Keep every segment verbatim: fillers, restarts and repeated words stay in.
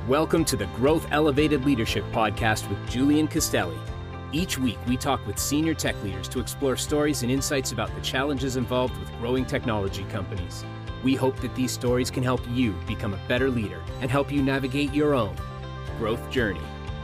Welcome to the Growth Elevated Leadership Podcast with Julian Castelli. Each week, we talk with senior tech leaders to explore stories and insights about the challenges involved with growing technology companies. We hope that these stories can help you become a better leader and help you navigate your own growth journey.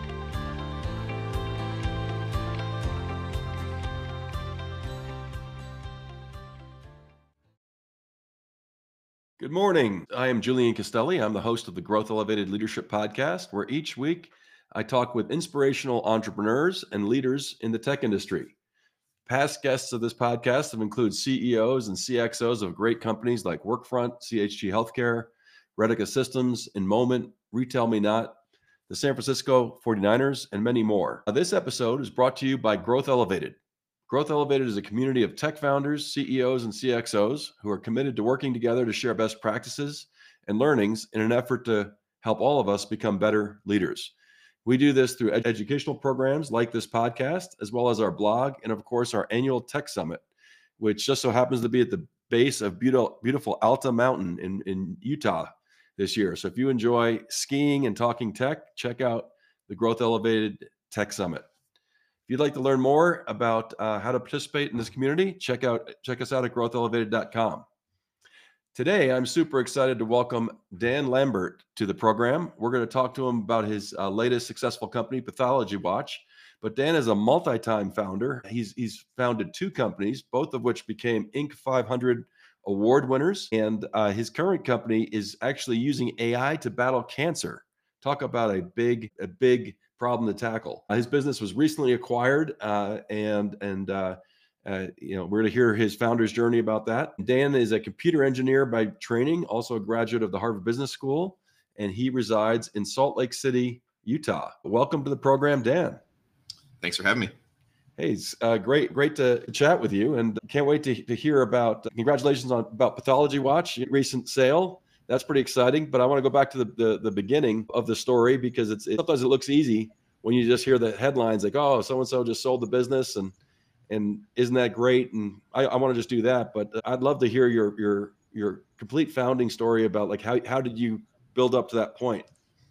Good morning. I am Julian Castelli. I'm the host of the Growth Elevated Leadership Podcast, where each week I talk with inspirational entrepreneurs and leaders in the tech industry. Past guests of this podcast have included C E Os and C X Os of great companies like Workfront, C H G Healthcare, Redica Systems, InMoment, Retail Me Not, the San Francisco forty-niners, and many more. Now, this episode is brought to you by Growth Elevated. Growth Elevated is a community of tech founders, C E Os, and C X Os who are committed to working together to share best practices and learnings in an effort to help all of us become better leaders. We do this through ed- educational programs like this podcast, as well as our blog, and of course, our annual Tech Summit, which just so happens to be at the base of beautiful, beautiful Alta Mountain in, in Utah this year. So if you enjoy skiing and talking tech, check out the Growth Elevated Tech Summit. If you'd like to learn more about uh, how to participate in this community, check out check us out at growth elevated dot com. Today, I'm super excited to welcome Dan Lambert to the program. We're going to talk to him about his uh, latest successful company, Pathology Watch. But Dan is a multi-time founder. He's he's founded two companies, both of which became Inc five hundred award winners. And uh, his current company is actually using A I to battle cancer. Talk about a big a big problem to tackle. Uh, his business was recently acquired, uh, and and uh, uh, you know we're to hear his founder's journey about that. Dan is a computer engineer by training, also a graduate of the Harvard Business School, and he resides in Salt Lake City, Utah. Welcome to the program, Dan. Thanks for having me. Hey, it's uh, great, great to chat with you, and can't wait to, to hear about. Uh, congratulations on about Pathology Watch, recent sale. That's pretty exciting, but I want to go back to the, the, the beginning of the story because it's it, sometimes it looks easy when you just hear the headlines like, oh, so-and-so just sold the business and and isn't that great? And I, I want to just do that, but I'd love to hear your your your complete founding story about like how how did you build up to that point?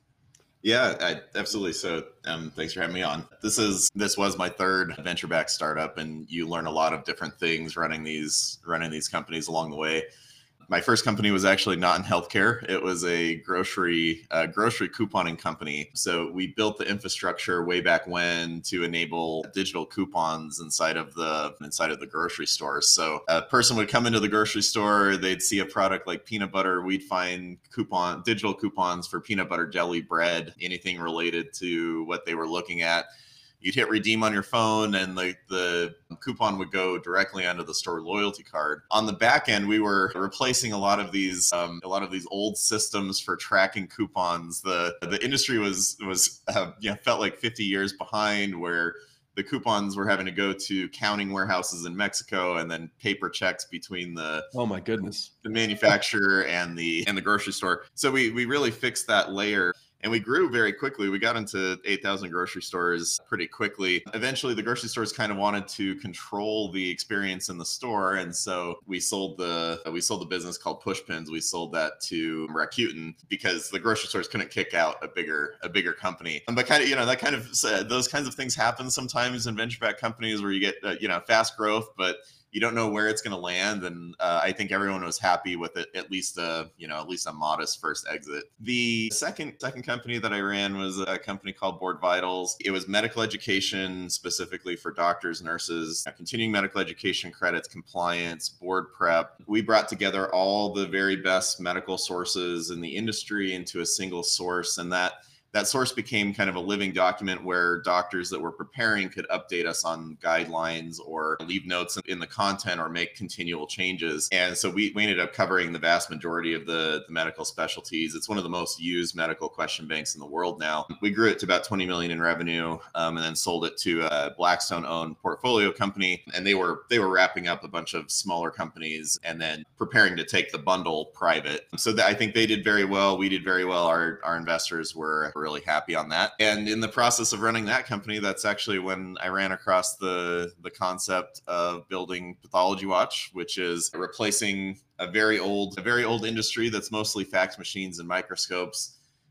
Yeah, I, absolutely. So um, thanks for having me on. This is this was my third venture-backed startup, and you learn a lot of different things running these running these companies along the way. My first company was actually not in healthcare. It was a grocery uh, grocery couponing company. So we built the infrastructure way back when to enable digital coupons inside of the inside of the grocery stores. So a person would come into the grocery store, they'd see a product like peanut butter. We'd find coupon digital coupons for peanut butter jelly bread, anything related to what they were looking at. You'd hit redeem on your phone and the, the coupon would go directly onto the store loyalty card. On the back end, we were replacing a lot of these um, a lot of these old systems for tracking coupons. The the industry was was uh, yeah, felt like fifty years behind, where the coupons were having to go to counting warehouses in Mexico and then paper checks between the oh my goodness the manufacturer and the and the grocery store. So we we really fixed that layer. And we grew very quickly. We got into eight thousand grocery stores pretty quickly. Eventually, the grocery stores kind of wanted to control the experience in the store. And so we sold the we sold the business called Pushpins. We sold that to Rakuten because the grocery stores couldn't kick out a bigger a bigger company. But kind of, you know, that kind of those kinds of things happen sometimes in venture-backed companies where you get, uh, you know, fast growth, but you don't know where it's going to land, and uh, I think everyone was happy with it. At least a, you know, at least a modest first exit. The second second company that I ran was a company called Board Vitals. It was medical education specifically for doctors, nurses, continuing medical education credits, compliance, board prep. We brought together all the very best medical sources in the industry into a single source, and that. That source became kind of a living document where doctors that were preparing could update us on guidelines or leave notes in the content or make continual changes. And so we, we ended up covering the vast majority of the, the medical specialties. It's one of the most used medical question banks in the world now. We grew it to about twenty million in revenue, um, and then sold it to a Blackstone-owned portfolio company. And they were they were wrapping up a bunch of smaller companies and then preparing to take the bundle private. So th- I think they did very well. We did very well. Our our investors were really happy on that. And in the process of running that company, that's actually when I ran across the, the concept of building Pathology Watch, which is replacing a very old, a very old industry that's mostly fax machines and microscopes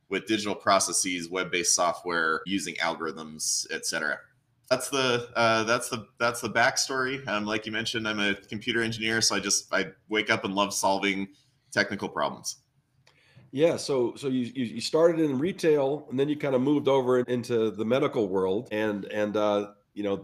with digital processes, web-based software, using algorithms, et cetera. That's the uh, that's the that's the backstory. Um, like you mentioned, I'm a computer engineer, so I just I wake up and love solving technical problems. Yeah, so so you you you started in retail, and then you kind of moved over into the medical world, and and uh, you know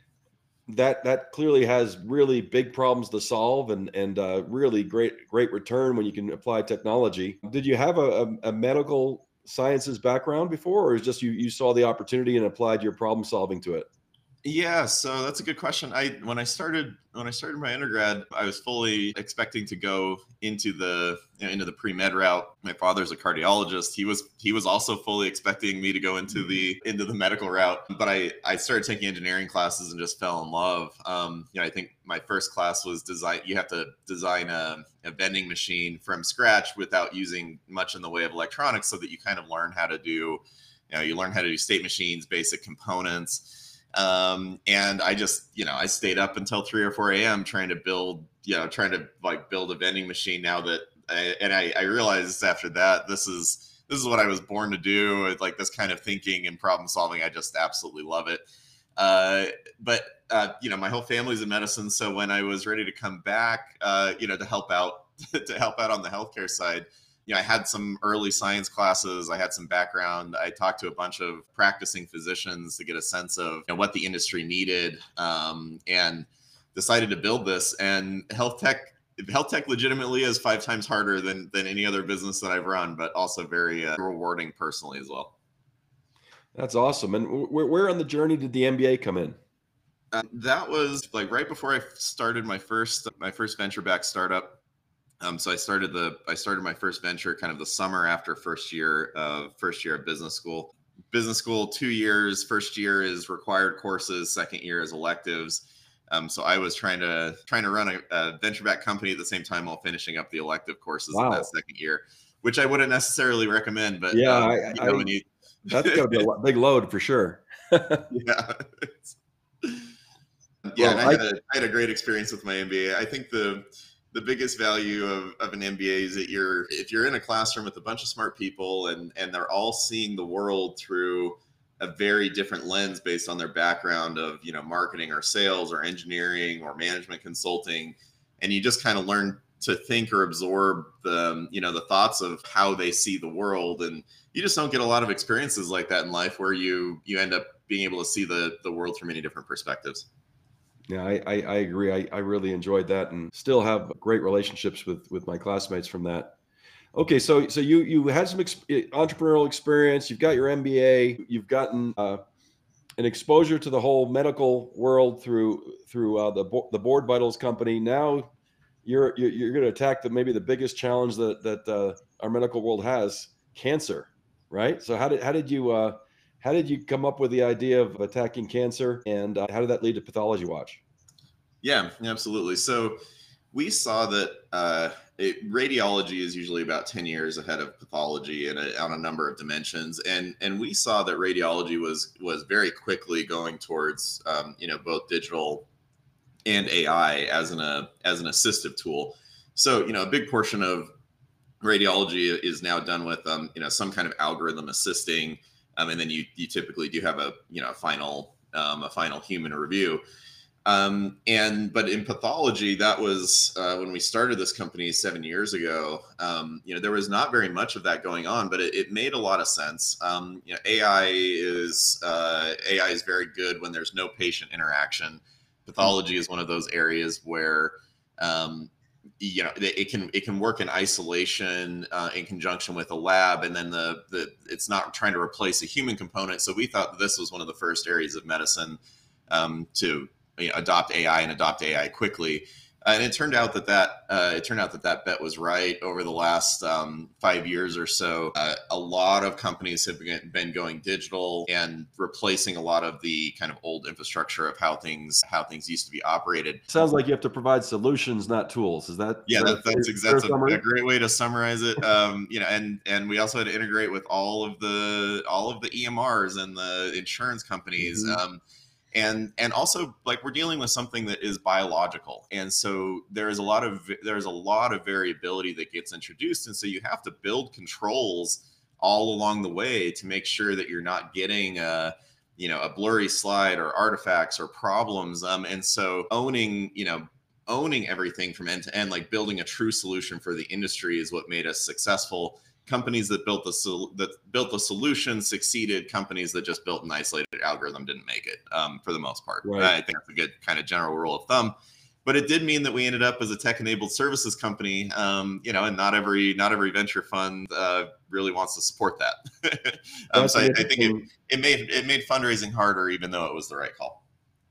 that that clearly has really big problems to solve, and and uh, really great great return when you can apply technology. Did you have a, a, a medical sciences background before, or is just you you saw the opportunity and applied your problem solving to it? Yeah, so that's a good question. I when I started when I started my undergrad, I was fully expecting to go into the you know, into the pre-med route. My father's a cardiologist. He was he was also fully expecting me to go into the into the medical route. But I I started taking engineering classes and just fell in love. Um, you know, I think my first class was design. You have to design a, a vending machine from scratch without using much in the way of electronics, so that you kind of learn how to do, you know, you learn how to do state machines, basic components. Um, and I just, you know, I stayed up until three or four a m trying to build, you know, trying to like build a vending machine now that, I, and I, I realized after that, this is, this is what I was born to do. It's like this kind of thinking and problem solving. I just absolutely love it. Uh, but, uh, you know, my whole family's in medicine. So when I was ready to come back, uh, you know, to help out, to help out on the healthcare side, you know, I had some early science classes. I had some background. I talked to a bunch of practicing physicians to get a sense of, you know, what the industry needed, um, and decided to build this. And health tech, health tech legitimately is five times harder than than any other business that I've run, but also very uh, rewarding personally as well. That's awesome. And where, where on the journey did the M B A come in? Uh, that was like right before I started my first my first venture back startup. Um, so I started the I started my first venture kind of the summer after first year of first year of business school. Business school, two years. First year is required courses. Second year is electives. Um, so I was trying to trying to run a, a venture back company at the same time while finishing up the elective courses Wow. in that second year, which I wouldn't necessarily recommend. But yeah, um, I, you know, I, when you that's got to be a lo- big load for sure. yeah. Yeah, Well, and I I- had a I had a great experience with my M B A. I think the the biggest value of, of an M B A is that you're if you're in a classroom with a bunch of smart people, and and they're all seeing the world through a very different lens based on their background of, you know, marketing or sales or engineering or management consulting, and you just kind of learn to think or absorb the, you know, the thoughts of how they see the world. And you just don't get a lot of experiences like that in life, where you you end up being able to see the the world from many different perspectives. Yeah, I, I, I agree. I, I really enjoyed that, and still have great relationships with with my classmates from that. Okay, so so you you had some ex- entrepreneurial experience. You've got your M B A. You've gotten uh, an exposure to the whole medical world through through uh, the Bo- the Board Vitals company. Now you're you're, you're going to attack the maybe the biggest challenge that that uh, our medical world has: cancer. Right. So how did how did you uh, how did you come up with the idea of attacking cancer, and uh, how did that lead to Pathology Watch? Yeah, absolutely. So we saw that uh, it, radiology is usually about ten years ahead of pathology in a, on a number of dimensions, and and we saw that radiology was was very quickly going towards, um, you know, both digital and A I as an uh, as an assistive tool. So, you know, a big portion of radiology is now done with, um, you know, some kind of algorithm assisting, um, and then you you typically do have a, you know, a final um, a final human review. Um, and but in pathology, that was uh, when we started this company seven years ago. Um, you know, there was not very much of that going on, but it, it made a lot of sense. Um, you know, A I is uh, A I is very good when there's no patient interaction. Pathology is one of those areas where um, you know it can it can work in isolation uh, in conjunction with a lab, and then the the it's not trying to replace a human component. So we thought that this was one of the first areas of medicine um, to you know, adopt A I and adopt A I quickly. Uh, and it turned out that that uh, it turned out that that bet was right. Over the last um, five years or so, uh, a lot of companies have been going digital and replacing a lot of the kind of old infrastructure of how things how things used to be operated. Sounds like you have to provide solutions, not tools. Is that Yeah, is that, that that's a exactly fair a, summary? a great way to summarize it. Um, you know, and and we also had to integrate with all of the all of the E M Rs and the insurance companies. Mhm. Um, and and also, like, we're dealing with something that is biological, and so there is a lot of there's a lot of variability that gets introduced, and so you have to build controls all along the way to make sure that you're not getting a, you know, a blurry slide or artifacts or problems. Um, and so owning, you know, owning everything from end to end, like building a true solution for the industry is what made us successful. Companies that built the sol- that built the solution succeeded. Companies that just built an isolated algorithm didn't make it, um, for the most part. Right. I think that's a good kind of general rule of thumb. But it did mean that we ended up as a tech-enabled services company, um, you know, and not every not every venture fund uh, really wants to support that. um, so I, I think it, it made it made fundraising harder, even though it was the right call.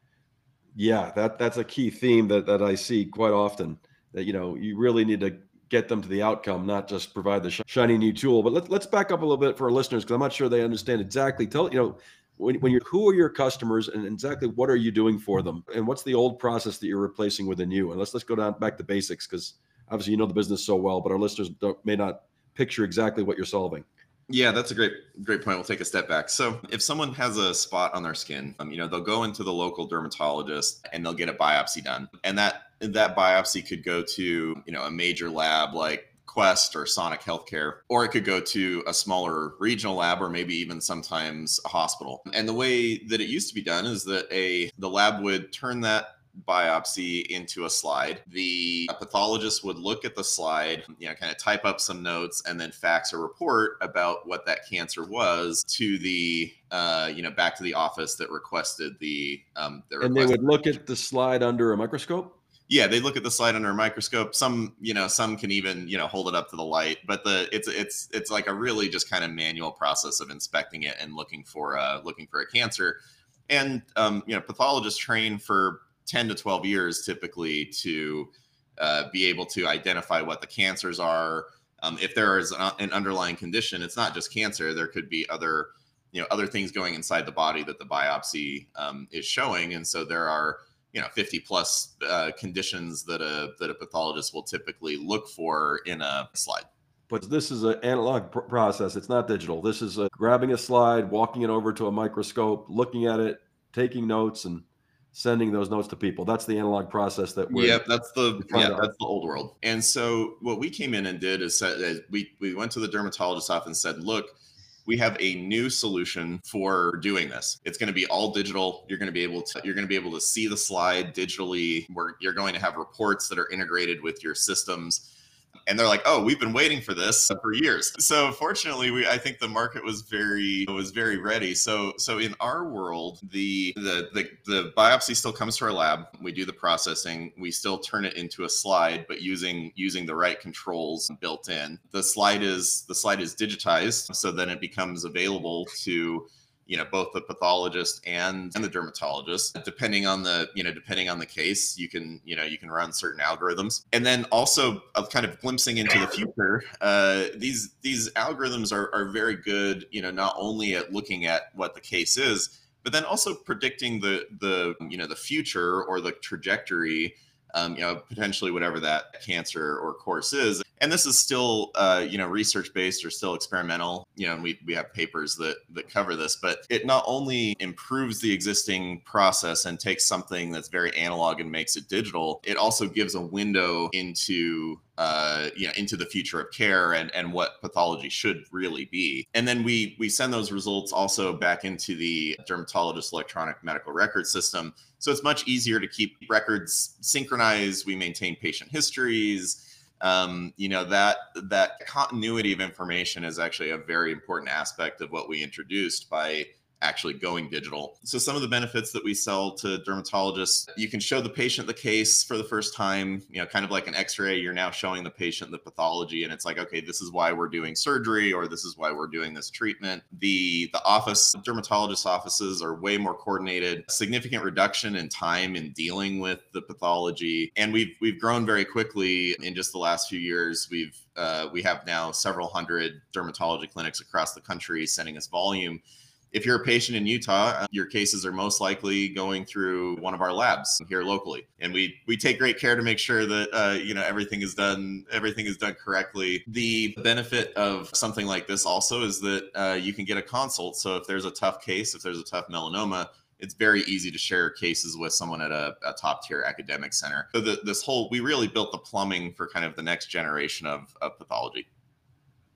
Yeah, that that's a key theme that that I see quite often. That you know you really need to get them to the outcome, not just provide the sh- shiny new tool. But let's let's back up a little bit for our listeners because I'm not sure they understand exactly. Tell you know. When, when you're, who are your customers and exactly what are you doing for them? And what's the old process that you're replacing with a new? And let's, let's go down back to basics because obviously you know the business so well, but our listeners don't, may not picture exactly what you're solving. Yeah, that's a great, great point. We'll take a step back. So if someone has a spot on their skin, um, you know, they'll go into the local dermatologist and they'll get a biopsy done. And that, that biopsy could go to, you know, a major lab like Quest or Sonic Healthcare, or it could go to a smaller regional lab or maybe even sometimes a hospital. And the way that it used to be done is that a the lab would turn that biopsy into a slide. The pathologist would look at the slide, you know, kind of type up some notes and then fax a report about what that cancer was to the, uh, you know, back to the office that requested the, um, the and they would look at the slide under a microscope. Yeah, they look at the slide under a microscope. Some, you know, some can even, you know, hold it up to the light. But the it's it's it's like a really just kind of manual process of inspecting it and looking for uh, looking for a cancer. And um, you know, pathologists train for ten to twelve years typically to uh, be able to identify what the cancers are. Um, if there is an, an underlying condition, it's not just cancer. There could be other, you know, other things going inside the body that the biopsy um, is showing. And so there are, you know, fifty plus uh, conditions that a that a pathologist will typically look for in a slide. But this is an analog pr- process. It's not digital. This is a, grabbing a slide, walking it over to a microscope, looking at it, taking notes, and sending those notes to people. That's the analog process that we're. Yep, that's the we're yeah, to, that's the old world. And so what we came in and did is said we we went to the dermatologist office and said, look, we have a new solution for doing this. It's going to be all digital. You're going to be able to you're going to be able to see the slide digitally. Where you're going to have reports that are integrated with your systems. And they're like, "Oh, we've been waiting for this for years." So fortunately, we I think the market was very was very ready. So so in our world, the the the the biopsy still comes to our lab. We do the processing. We still turn it into a slide, but using using the right controls built in. The slide is the slide is digitized, so then it becomes available to, you know, both the pathologist and, and the dermatologist, depending on the, you know, depending on the case, you can, you know, you can run certain algorithms. And then also of kind of glimpsing into the future, uh, these, these algorithms are, are very good, you know, not only at looking at what the case is, but then also predicting the, the, you know, the future or the trajectory, um, you know, potentially whatever that cancer or course is. And this is still, uh, you know, research-based or still experimental, you know, and we, we have papers that, that cover this, but it not only improves the existing process and takes something that's very analog and makes it digital, it also gives a window into, uh, you know, into the future of care and, and what pathology should really be. And then we, we send those results also back into the dermatologist electronic medical record system. So it's much easier to keep records synchronized. We maintain patient histories. Um, you know, that that continuity of information is actually a very important aspect of what we introduced by actually going digital. So some of the benefits that we sell to dermatologists, you can show the patient the case for the first time, you know, kind of like an x-ray, you're now showing the patient the pathology and it's like, okay, this is why we're doing surgery or this is why we're doing this treatment. The the office, dermatologist offices are way more coordinated, significant reduction in time in dealing with the pathology. And we've we've grown very quickly in just the last few years. We've uh, we have now several hundred dermatology clinics across the country sending us volume. If you're a patient in Utah, your cases are most likely going through one of our labs here locally, and we we take great care to make sure that uh, you know everything is done everything is done correctly. The benefit of something like this also is that uh, you can get a consult. So if there's a tough case, if there's a tough melanoma, it's very easy to share cases with someone at a, a top tier academic center. So the, this whole we really built the plumbing for kind of the next generation of, of pathology.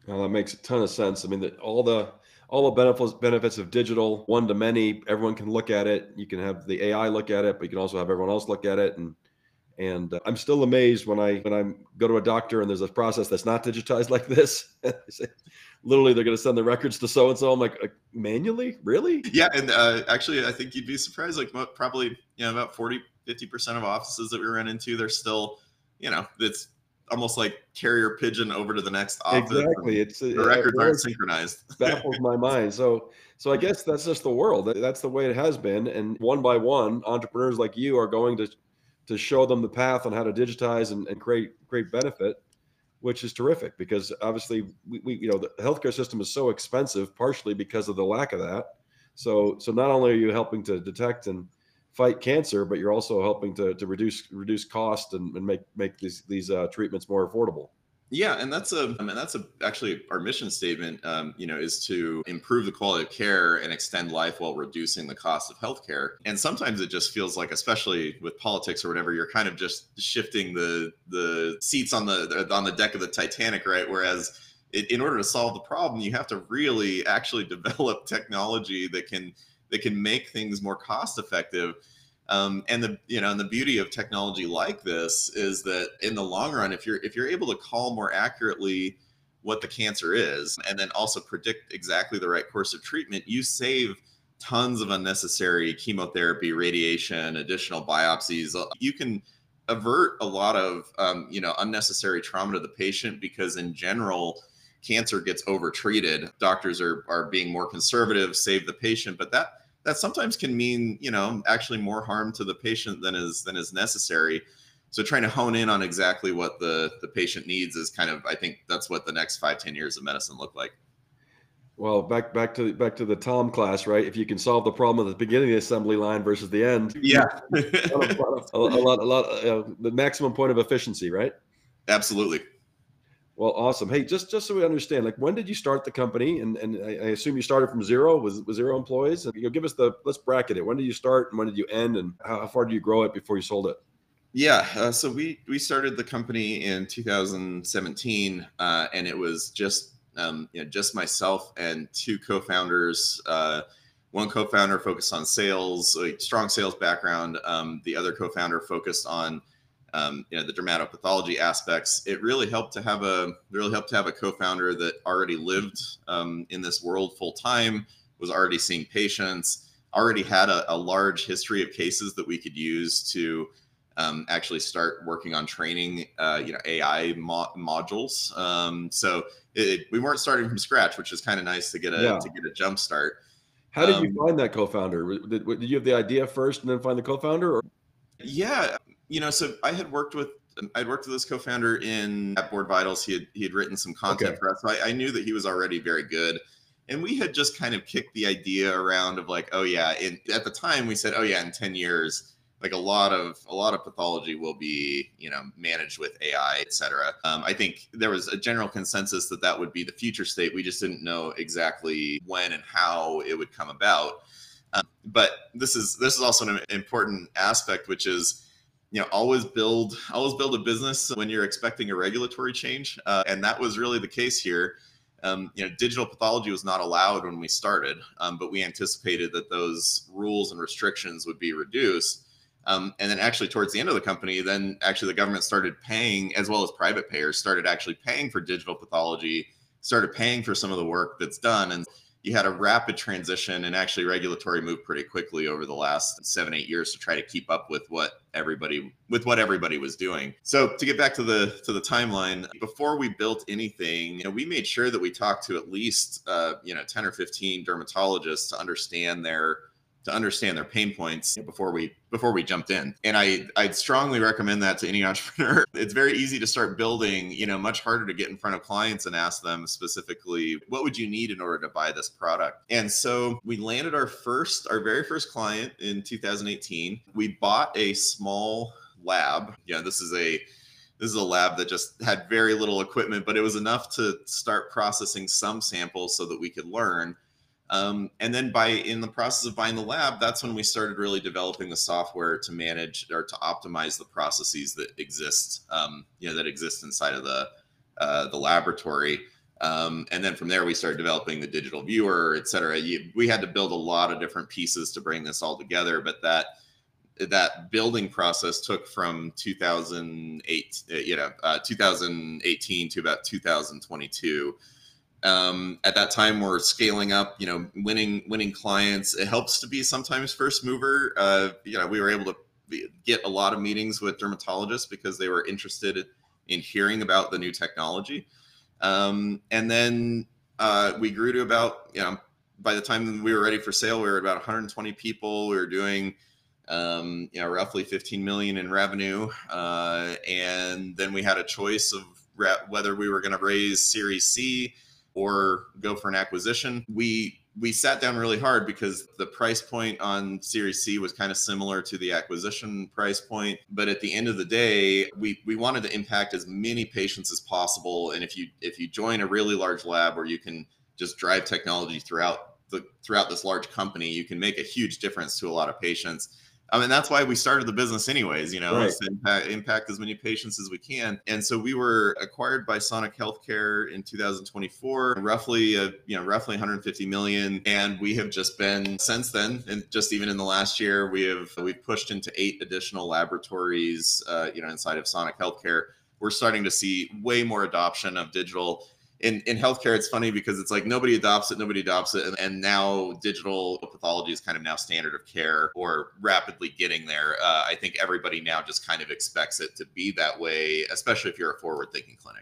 Well, that makes a ton of sense. I mean, that all the all the benefits benefits of digital, one to many, everyone can look at it. You can have the A I look at it, but you can also have everyone else look at it. And and uh, I'm still amazed when I when I go to a doctor and there's a process that's not digitized like this. They say, literally, they're going to send the records to so and so. I'm like, uh, manually, really? Yeah, and uh, actually, I think you'd be surprised. Like mo- probably, you know, about forty, fifty percent of offices that we run into, they're still, you know, it's almost like carrier pigeon over to the next office. Exactly. It's The uh, records it aren't always synchronized. baffles my mind. So so I guess that's just the world. That- That's the way it has been. And one by one, entrepreneurs like you are going to to show them the path on how to digitize and, and create create benefit, which is terrific because obviously we, we you know the healthcare system is so expensive partially because of the lack of that. So so not only are you helping to detect and fight cancer, but you're also helping to to reduce reduce cost and, and make make these these uh, treatments more affordable. Yeah, and that's a, I mean, that's a actually our mission statement. Um, you know, is to improve the quality of care and extend life while reducing the cost of healthcare. And sometimes it just feels like, especially with politics or whatever, you're kind of just shifting the the seats on the on the deck of the Titanic, right? Whereas it, in order to solve the problem, you have to really actually develop technology that can that can make things more cost effective. Um, and the you know and the beauty of technology like this is that in the long run, if you're if you're able to call more accurately what the cancer is and then also predict exactly the right course of treatment, you save tons of unnecessary chemotherapy, radiation, additional biopsies. You can avert a lot of um, you know unnecessary trauma to the patient because in general cancer gets overtreated. Doctors are are being more conservative, save the patient, but that that sometimes can mean, you know, actually more harm to the patient than is than is necessary. So trying to hone in on exactly what the the patient needs is kind of, I think that's what the next five, ten years of medicine look like. Well, back back to back to the Tom class, right? If you can solve the problem at the beginning of the assembly line versus the end, Yeah. a lot, a lot, a lot, uh, the maximum point of efficiency, right? Absolutely. Well, awesome. Hey, just just so we understand, like when did you start the company? And and I, I assume you started from zero. Was was zero employees? And you know, give us the let's bracket it. When did you start and when did you end? And how, how far did you grow it before you sold it? Yeah, uh, so we we started the company in two thousand seventeen, uh, and it was just um, you know just myself and two co-founders. Uh, one co-founder focused on sales, a strong sales background. Um, the other co-founder focused on um, you know the dermatopathology aspects. It really helped to have a really helped to have a co-founder that already lived um, in this world full time, was already seeing patients, already had a, a large history of cases that we could use to um, actually start working on training, uh, you know, A I mo- modules. Um, so it, we weren't starting from scratch, which is kind of nice to get a Yeah. to get a jump start. How did you Um, find that co-founder? Did, did you have the idea first and then find the co-founder? Or? yeah, you know, so I had worked with I'd worked with this co-founder in at Board Vitals. He had he had written some content Okay. for us. So I, I knew that he was already very good. And we had just kind of kicked the idea around of like, oh yeah, in, at the time we said, oh yeah, in ten years, like a lot of a lot of pathology will be, you know, managed with A I, et cetera. Um, I think there was a general consensus that that would be the future state. We just didn't know exactly when and how it would come about. Um, but this is this is also an important aspect, which is, you know, always build always build a business when you're expecting a regulatory change, uh, and that was really the case here. Um, you know, digital pathology was not allowed when we started, um, but we anticipated that those rules and restrictions would be reduced. Um, and then actually towards the end of the company, then actually the government started paying, as well as private payers started actually paying for digital pathology, started paying for some of the work that's done. And you had a rapid transition, and actually regulatory moved pretty quickly over the last seven, eight years to try to keep up with what everybody with what everybody was doing. So to get back to the to the timeline, before we built anything, you know, we made sure that we talked to at least uh, you know ten or fifteen dermatologists to understand their to understand their pain points before we before we jumped in. And I I'd strongly recommend that to any entrepreneur. It's very easy to start building, you know, much harder to get in front of clients and ask them specifically, what would you need in order to buy this product? And so we landed our first, our very first client in two thousand eighteen. We bought a small lab. Yeah, this is a this is a lab that just had very little equipment, but it was enough to start processing some samples so that we could learn. Um, and then by in the process of buying the lab, that's when we started really developing the software to manage or to optimize the processes that exist, um, you know, that exist inside of the uh, the laboratory. Um, and then from there, we started developing the digital viewer, et cetera. You, we had to build a lot of different pieces to bring this all together. But that that building process took from two thousand eight, you know, uh, two thousand eighteen to about two thousand twenty-two. Um, at that time, we're scaling up, you know, winning winning clients. It helps to be sometimes first mover. Uh, you know, we were able to be, get a lot of meetings with dermatologists because they were interested in hearing about the new technology. Um, and then uh, we grew to about, you know, by the time we were ready for sale, we were about one hundred twenty people. We were doing, um, you know, roughly fifteen million in revenue. Uh, and then we had a choice of whether we were going to raise Series C or go for an acquisition. We we sat down really hard because the price point on Series C was kind of similar to the acquisition price point. But at the end of the day, we we wanted to impact as many patients as possible. And if you if you join a really large lab where you can just drive technology throughout the throughout this large company, you can make a huge difference to a lot of patients. I mean, that's why we started the business anyways, you know, Right. to impact, impact as many patients as we can. And so we were acquired by Sonic Healthcare in two thousand twenty-four, roughly, a, you know, roughly one hundred fifty million. And we have just been since then, and just even in the last year, we have, we've pushed into eight additional laboratories, uh, you know, inside of Sonic Healthcare. We're starting to see way more adoption of digital. In, in healthcare, it's funny because it's like nobody adopts it, nobody adopts it. And, and now digital pathology is kind of now standard of care, or rapidly getting there. Uh, I think everybody now just kind of expects it to be that way, especially if you're a forward-thinking clinic.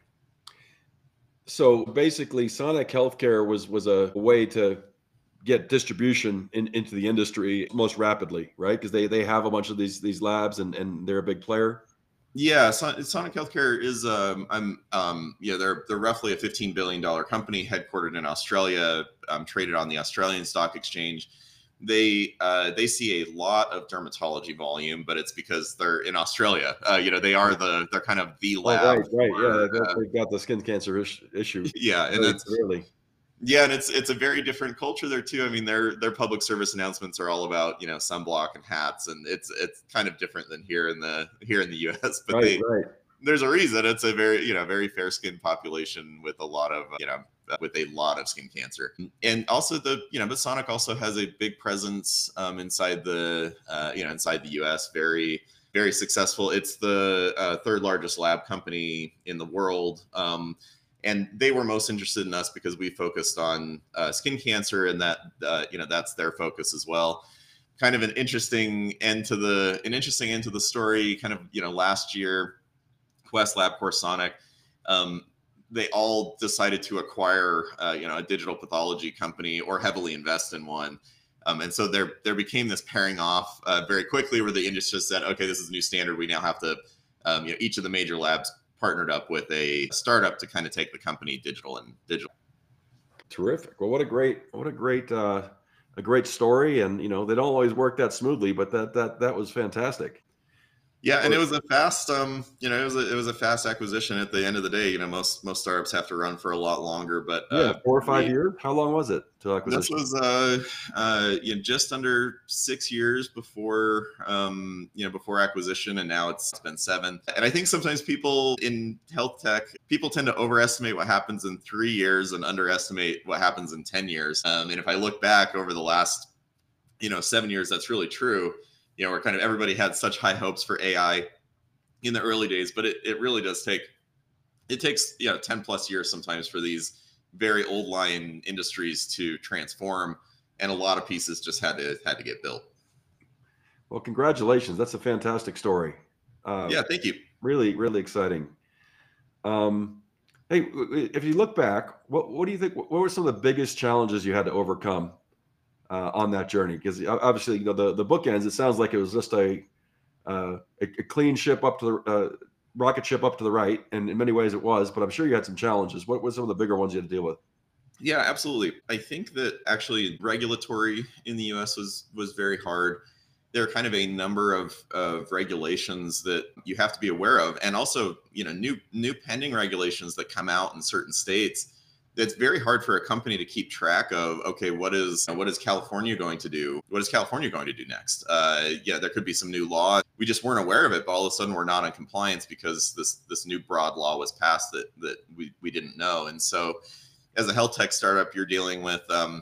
So basically, Sonic Healthcare was was a way to get distribution in, into the industry most rapidly, right? Because they they have a bunch of these these labs, and, and they're a big player. Yeah, Son- Sonic Healthcare is um, I'm um, yeah they're they're roughly a fifteen billion dollar company headquartered in Australia, um, traded on the Australian Stock Exchange. They uh, they see a lot of dermatology volume, but it's because they're in Australia. Uh, you know, they are the they're kind of the lab. Oh, right, right, for, yeah, they- uh, they've got the skin cancer ish, issue. yeah, and very that's severely. Yeah, and it's it's a very different culture there too. I mean, their their public service announcements are all about, you know, sunblock and hats, and it's it's kind of different than here in the here in the U S. But Right, they right. there's a reason. It's a very, you know, very fair skinned population with a lot of, you know, with a lot of skin cancer. And also the, you know, but Sonic also has a big presence um, inside the, uh, you know, inside the U S. Very, very successful. It's the uh, third largest lab company in the world. Um, and they were most interested in us because we focused on uh, skin cancer, and that, uh, you know, that's their focus as well. Kind of an interesting end to the, an interesting end to the story. Kind of, you know, last year, Quest, LabCorp, Sonic, um, they all decided to acquire, uh, you know, a digital pathology company or heavily invest in one. Um, and so there, there became this pairing off uh, very quickly, where the industry said, okay, this is a new standard. We now have to, um, you know, each of the major labs partnered up with a startup to kind of take the company digital and digital. Terrific. Well, what a great, what a great, uh, a great story. And, you know, they don't always work that smoothly, but that, that, that was fantastic. Yeah, and it was a fast, um, you know, it was a, it was a fast acquisition. At the end of the day, you know, most most startups have to run for a lot longer. But uh, Yeah, four or five we, years. How long was it to acquisition? This was uh, uh, you know, just under six years before, um, you know, before acquisition, and now it's been seven. And I think sometimes people in health tech, people tend to overestimate what happens in three years and underestimate what happens in ten years. Um, and if I look back over the last, you know, seven years, that's really true. You know, we're kind of, everybody had such high hopes for A I in the early days, but it, it really does take, it takes, you know, ten plus years sometimes for these very old line industries to transform. And a lot of pieces just had to, had to get built. Well, congratulations. That's a fantastic story. Uh, yeah. Thank you. Really, really exciting. Um, hey, if you look back, what, what do you think, what were some of the biggest challenges you had to overcome Uh, on that journey? Because obviously, you know, the, the bookends, it sounds like it was just a uh, a, a clean ship up to the uh, rocket ship up to the right, and in many ways it was, but I'm sure you had some challenges. What were some of the bigger ones you had to deal with? Yeah, absolutely. I think that actually regulatory in the U S was was very hard. There are kind of a number of, of regulations that you have to be aware of, and also, you know, new new pending regulations that come out in certain states. It's very hard for a company to keep track of, okay, what is what is California going to do? What is California going to do next? Uh, yeah, there could be some new law. We just weren't aware of it, but all of a sudden we're not in compliance because this this new broad law was passed that that we, we didn't know. And so as a health tech startup, you're dealing with um,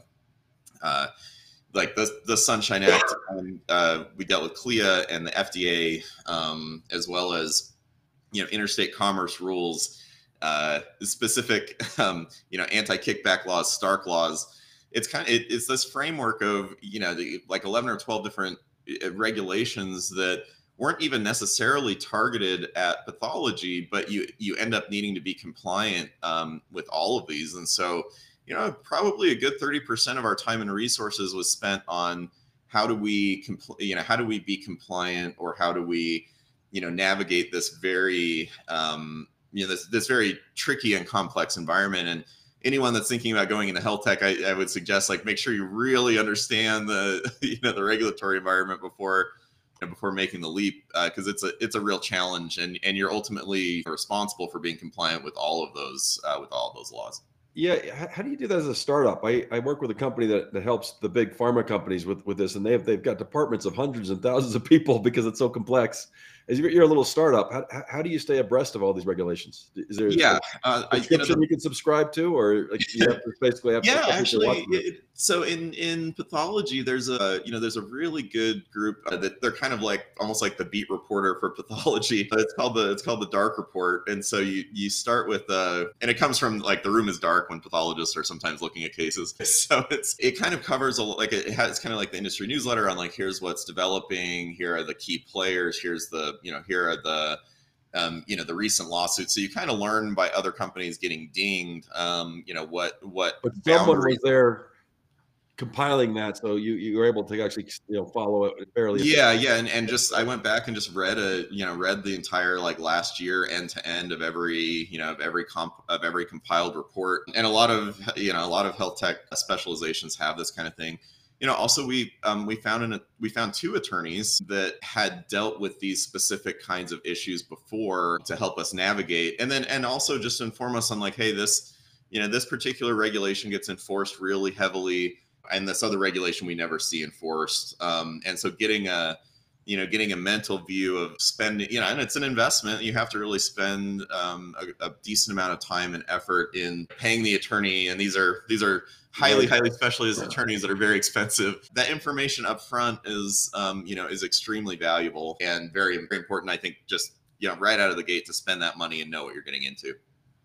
uh, like the the Sunshine Act. And, uh, we dealt with C L I A and the F D A, um, as well as you know interstate commerce rules, uh, specific um, you know anti-kickback laws, Stark laws. It's kind of it, it's this framework of you know the, like eleven or twelve different regulations that weren't even necessarily targeted at pathology, but you you end up needing to be compliant um, with all of these. And so, you know, probably a good thirty percent of our time and resources was spent on how do we, compl- you know, how do we be compliant, or how do we, you know, navigate this very, um, you know, this this very tricky and complex environment. And anyone that's thinking about going into health tech, I, I would suggest like make sure you really understand the, you know, the regulatory environment before. before making the leap, because uh, it's a it's a real challenge, and and you're ultimately responsible for being compliant with all of those uh, with all of those laws. Yeah, how do you do that as a startup? I, I work with a company that, that helps the big pharma companies with, with this, and they have they've got departments of hundreds and thousands of people because it's so complex. As you're, you're a little startup, how, how do you stay abreast of all these regulations? Is there yeah a subscription I, you, know, the, you can subscribe to, or like you have to basically have yeah to actually it, so in in pathology there's a you know there's a really good group uh, that they're kind of like almost like the beat reporter for pathology. It's called the it's called the Dark Report. And so you you start with uh and it comes from like the room is dark when pathologists are sometimes looking at cases. So it's it kind of covers a like it has it's kind of like the industry newsletter on like here's what's developing, here are the key players, here's the you know here are the um, you know the recent lawsuits. So you kind of learn by other companies getting dinged, um, you know what what but someone was there compiling that, so you you were able to actually you know follow it fairly. Yeah, yeah, and, and just I went back and just read a you know read the entire like last year end to end of every you know of every comp of every compiled report. And a lot of you know a lot of health tech specializations have this kind of thing. You know, also we um, we found an, we found two attorneys that had dealt with these specific kinds of issues before to help us navigate, and then and also just inform us on like, hey, this you know this particular regulation gets enforced really heavily, and this other regulation we never see enforced. Um, and so getting a you know getting a mental view of spending, you know, and it's an investment. You have to really spend um, a, a decent amount of time and effort in paying the attorney, and these are these are. highly, highly specialized attorneys that are very expensive. That information up front is, um, you know, is extremely valuable and very, very important. I think just, you know, right out of the gate to spend that money and know what you're getting into.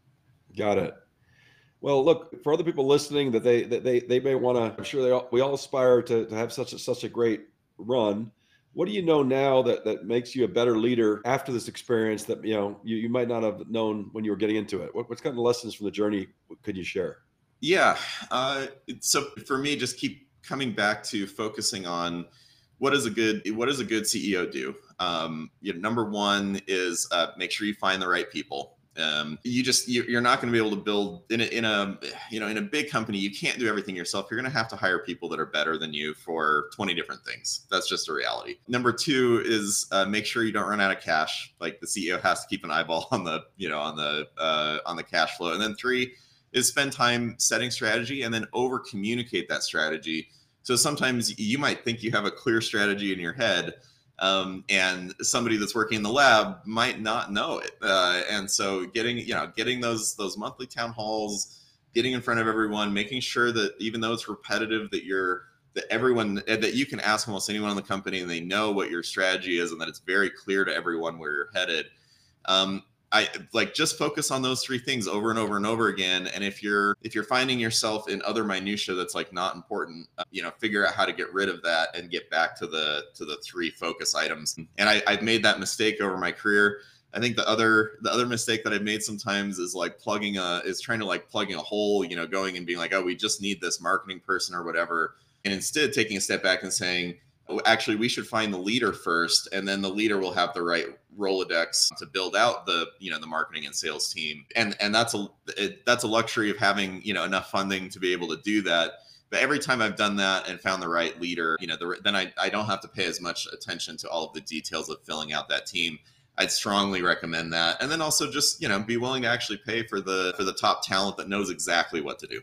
Got it. Well, look, for other people listening that they, that they, they may want to, I'm sure they all, we all aspire to, to have such a, such a great run. What do you know now that, that makes you a better leader after this experience that, you know, you, you might not have known when you were getting into it? What, what kind of lessons from the journey could you share? Yeah. Uh, so for me, just keep coming back to focusing on what is a good what does a good C E O do? Um, you know, number one is uh, make sure you find the right people. Um, you just you, you're not going to be able to build in a, in a you know in a big company. You can't do everything yourself. You're going to have to hire people that are better than you for twenty different things. That's just a reality. Number two is uh, make sure you don't run out of cash. Like the C E O has to keep an eyeball on the you know on the uh, on the cash flow. And then three is spend time setting strategy and then over communicate that strategy. So sometimes you might think you have a clear strategy in your head, um, and somebody that's working in the lab might not know it. Uh, and so getting, you know, getting those those monthly town halls, getting in front of everyone, making sure that even though it's repetitive, that you're that everyone that you can ask almost anyone in the company and they know what your strategy is and that it's very clear to everyone where you're headed. Um, I like just focus on those three things over and over and over again. And if you're if you're finding yourself in other minutia that's like not important, uh, you know, figure out how to get rid of that and get back to the to the three focus items. And I, I've made that mistake over my career. I think the other the other mistake that I've made sometimes is like plugging a is trying to like plugging a hole, you know, going and being like, oh, we just need this marketing person or whatever. And instead taking a step back and saying, actually, we should find the leader first, and then the leader will have the right Rolodex to build out the, you know, the marketing and sales team. And and that's a it, that's a luxury of having, you know, enough funding to be able to do that. But every time I've done that and found the right leader, you know, the, then I, I don't have to pay as much attention to all of the details of filling out that team. I'd strongly recommend that. And then also just, you know, be willing to actually pay for the for the top talent that knows exactly what to do.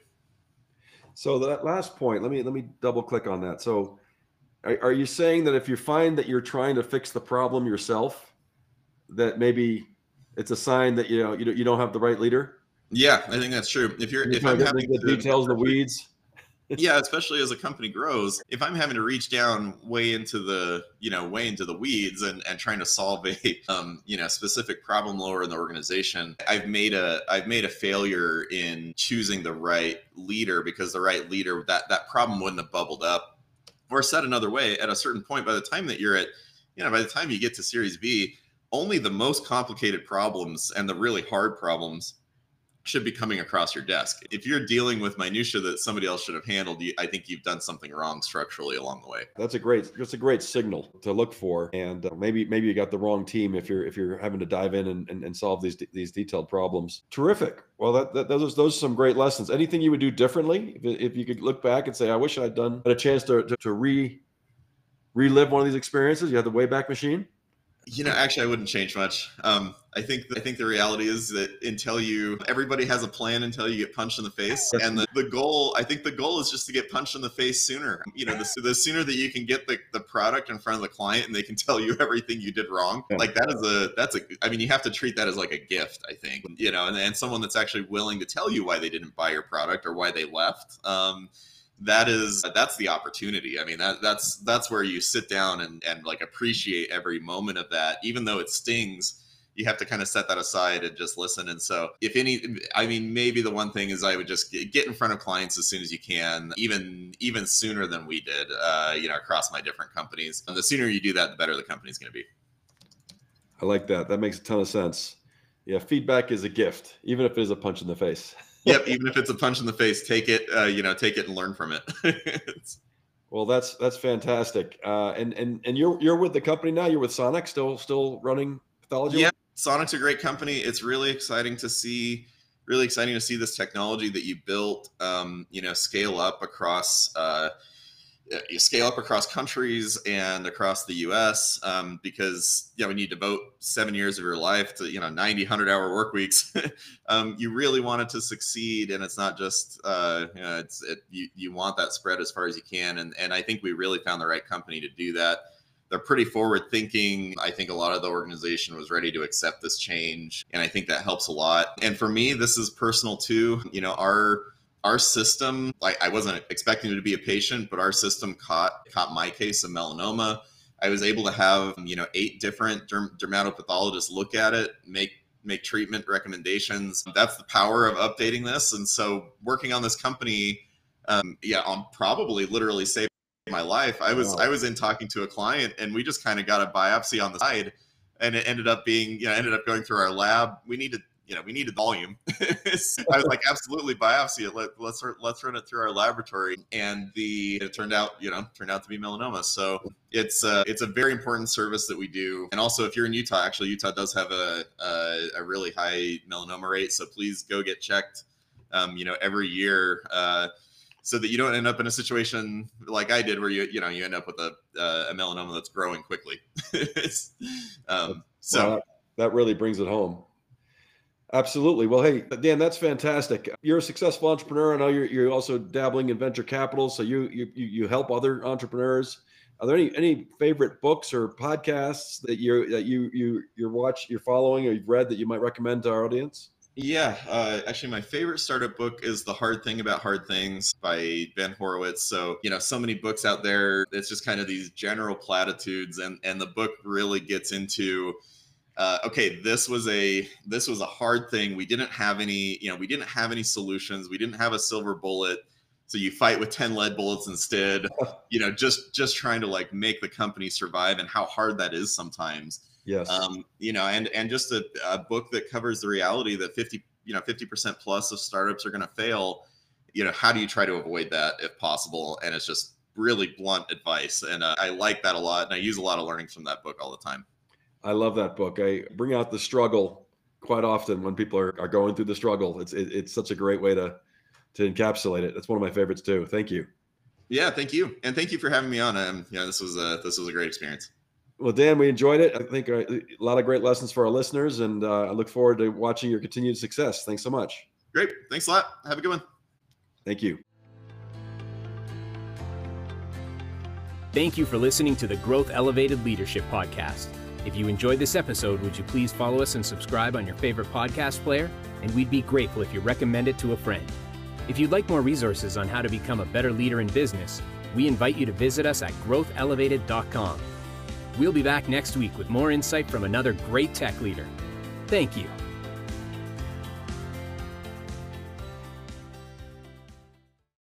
So that last point, let me let me double click on that. So are you saying that if you find that you're trying to fix the problem yourself, that maybe it's a sign that you know you don't, you don't have the right leader? Yeah, I think that's true. If you're, You if I'm get having the to, details, the weeds. yeah, especially as a company grows, if I'm having to reach down way into the, you know, way into the weeds and, and trying to solve a, um, you know, specific problem lower in the organization, I've made a, I've made a failure in choosing the right leader, because the right leader, that, that problem wouldn't have bubbled up. Or said another way, at a certain point, by the time that you're at, you know, by the time you get to Series B, only the most complicated problems and the really hard problems should be coming across your desk. If you're dealing with minutia that somebody else should have handled, you, I think you've done something wrong structurally along the way. That's a great, that's a great signal to look for. And uh, maybe, maybe you got the wrong team if you're, if you're having to dive in and, and, and solve these, these detailed problems. Terrific. Well, that, that those, those are some great lessons. Anything you would do differently? If, if you could look back and say, I wish I'd done, had a chance to, to, to re, relive one of these experiences. You have the Wayback Machine. You know, actually, I wouldn't change much. Um, I think I think the reality is that until you, everybody has a plan until you get punched in the face. And the, the goal, I think the goal is just to get punched in the face sooner. You know, the, the sooner that you can get the, the product in front of the client and they can tell you everything you did wrong, yeah. like that is a, that's a, I mean, you have to treat that as like a gift, I think, you know, and, and someone that's actually willing to tell you why they didn't buy your product or why they left. Um, that is that's the opportunity. I mean, that that's that's where you sit down and and like appreciate every moment of that. Even though it stings, you have to kind of set that aside and just listen. And so if any, I mean, maybe the one thing is I would just get in front of clients as soon as you can, even even sooner than we did, uh, you know, across my different companies. And the sooner you do that, the better the company's going to be. I like that. That makes a ton of sense. Yeah, feedback is a gift, even if it is a punch in the face. Yep, even if it's a punch in the face, take it. Uh, you know, take it and learn from it. Well, that's that's fantastic. Uh, and and and you're you're with the company now. You're with Sonic, still still running pathology. Yeah, Sonic's a great company. It's really exciting to see. Really exciting to see this technology that you built. Um, you know, scale up across. Uh, you scale up across countries and across the U S um, because, you know, when you devote seven years of your life to, you know, ninety, one hundred hour work weeks, um, you really want it to succeed. And it's not just, uh, you know, it's, it, you, you want that spread as far as you can. And, and I think we really found the right company to do that. They're pretty forward thinking. I think a lot of the organization was ready to accept this change. And I think that helps a lot. And for me, this is personal too. You know, our, Our system, like I wasn't expecting to be a patient, but our system caught caught my case of melanoma. I was able to have, you know, eight different derm- dermatopathologists look at it, make make treatment recommendations. That's the power of updating this. And so working on this company, um, yeah, on probably literally saved my life. I was wow. I was in talking to a client, and we just kind of got a biopsy on the side, and it ended up being, you know, ended up going through our lab. We needed. You know, we needed volume. I was like, absolutely, biopsy it. Let, let's let's run it through our laboratory, and the it turned out, you know, turned out to be melanoma. So it's uh, it's a very important service that we do. And also, if you're in Utah, actually, Utah does have a a, a really high melanoma rate. So please go get checked. Um, you know, every year, uh, so that you don't end up in a situation like I did, where you you know you end up with a uh, a melanoma that's growing quickly. um, so well, that, that really brings it home. Absolutely. Well, hey, Dan, that's fantastic. You're a successful entrepreneur. I know you're, you're also dabbling in venture capital. So you, you, you help other entrepreneurs. Are there any, any favorite books or podcasts that you, that you, you, you're watch, you're following, or you've read that you might recommend to our audience? Yeah. Uh, actually, my favorite startup book is The Hard Thing About Hard Things by Ben Horowitz. So, you know, so many books out there. It's just kind of these general platitudes. And, and the book really gets into, Uh, okay, this was a this was a hard thing. We didn't have any, you know, we didn't have any solutions. We didn't have a silver bullet. So you fight with ten lead bullets instead. You know, just just trying to like make the company survive, and how hard that is sometimes. Yes. Um, you know, and and just a, a book that covers the reality that fifty, you know, fifty percent plus of startups are going to fail. You know, how do you try to avoid that if possible? And it's just really blunt advice, and uh, I like that a lot, and I use a lot of learnings from that book all the time. I love that book. I bring out the struggle quite often when people are, are going through the struggle. It's it, it's such a great way to to encapsulate it. That's one of my favorites too. Thank you. Yeah, thank you, and thank you for having me on. Um, yeah, this was a this was a great experience. Well, Dan, we enjoyed it. I think a, a lot of great lessons for our listeners, and uh, I look forward to watching your continued success. Thanks so much. Great. Thanks a lot. Have a good one. Thank you. Thank you for listening to the Growth Elevated Leadership Podcast. If you enjoyed this episode, would you please follow us and subscribe on your favorite podcast player? and we'd be grateful if you recommend it to a friend. If you'd like more resources on how to become a better leader in business, we invite you to visit us at growth elevated dot com. We'll be back next week with more insight from another great tech leader. Thank you.